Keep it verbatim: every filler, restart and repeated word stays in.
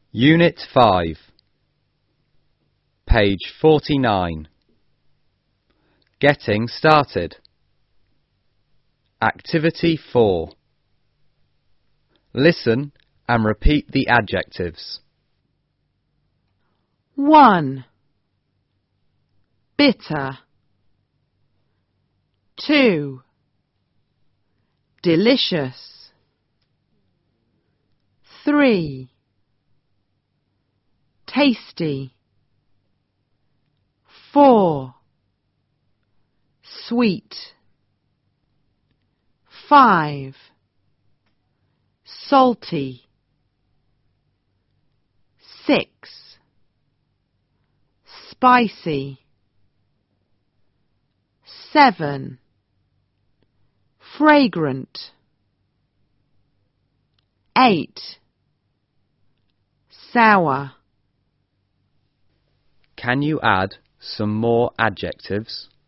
Unit five, page forty-nine. Getting started. Activity four. Listen and repeat the adjectives. One. Bitter. Two. Delicious. Three. Tasty. Four. Sweet. Five. Salty. Six. Spicy. Seven. Fragrant. Eight. Sour. Can you add some more adjectives?